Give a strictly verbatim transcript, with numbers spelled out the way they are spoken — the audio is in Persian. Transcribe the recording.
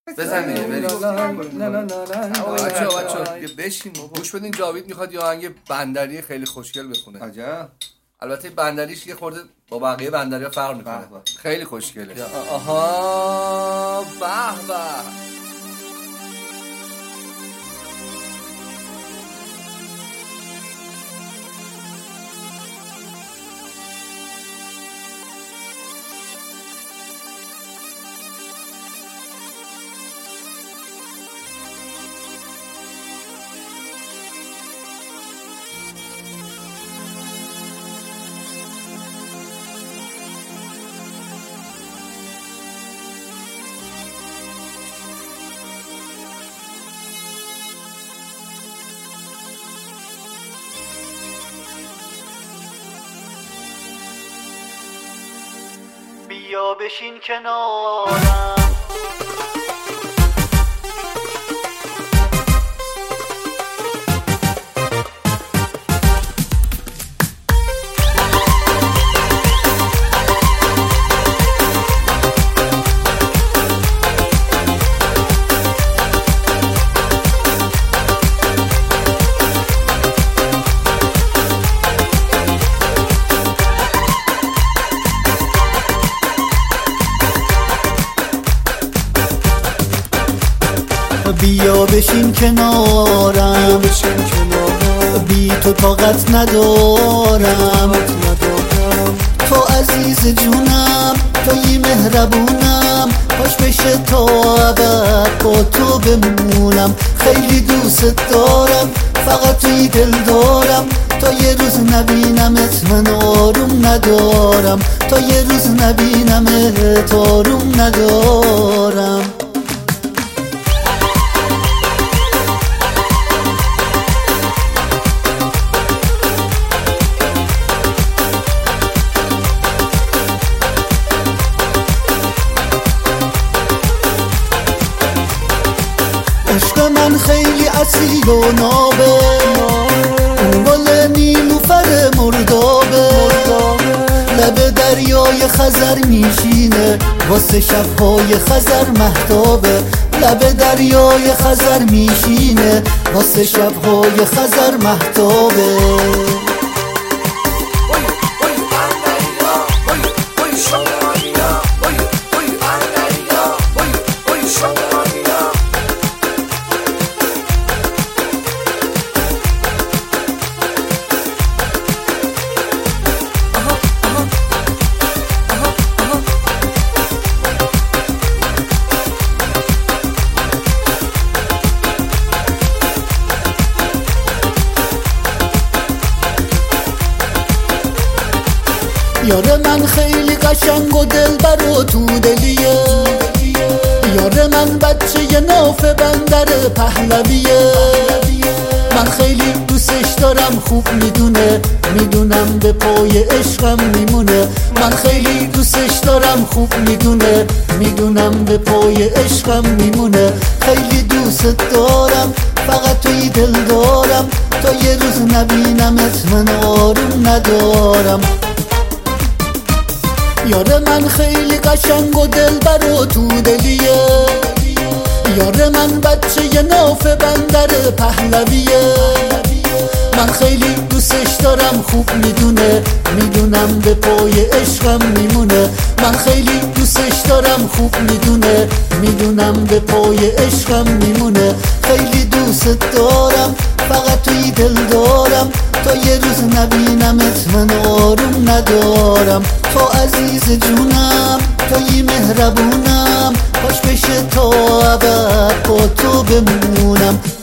بزن دیگه بریم. بچه‌ها بچه‌ها بشین گوش بدین. جاوید میخواد یه آهنگ بندری خیلی خوشگل بخونه. عجب. البته بندریش یه خورده با بقیه بندری‌ها فرق میکنه. خیلی خوشگله. آها به به. بیا بشین کنارم بیا بشین کنارم، بی تو طاقت ندارم. تو عزیز جونم، توی مهربونم، خوش بشه تا ابد با تو بمونم. خیلی دوست دارم، فقط توی دل دارم. تا یه روز نبینمت من آروم ندارم، تا یه روز نبینمت آروم ندارم. عشق من خیلی اصیل و نابه، اون گل نیلوفر مردابه. لب دریای خزر میشینه، واسه شبهای خزر مهتابه. لب دریای خزر میشینه، واسه شبهای خزر مهتابه. یار من خیلی قشنگ و دلبر و تو دلیه. یار من بچه ی ناف بندر پهلویه. من خیلی دوستش دارم، خوب میدونه، میدونم به پای عشقم میمونه. من خیلی دوستش دارم، خوب میدونه، میدونم به پای عشقم میمونه. خیلی دوست دارم، فقط توی دل دارم. تا یه روز نبینمت من آروم ندارم. یار من خیلی قشنگ و دلبر و تو دلیه. یار من بچه ی ناف بندر پهلویه. من خیلی دوستش دارم، خوب میدونه، میدونم به پای عشقم میمونه. من خیلی دوستش دارم، خوب میدونه، میدونم به پای عشقم میمونه. خیلی دوست دارم، فقط توی دل دارم. تا یه روز نبینمت من آروم ندارم. تو عزیز جونم، توی مهربونم، خوش بشه تا ابد با تو بمونم.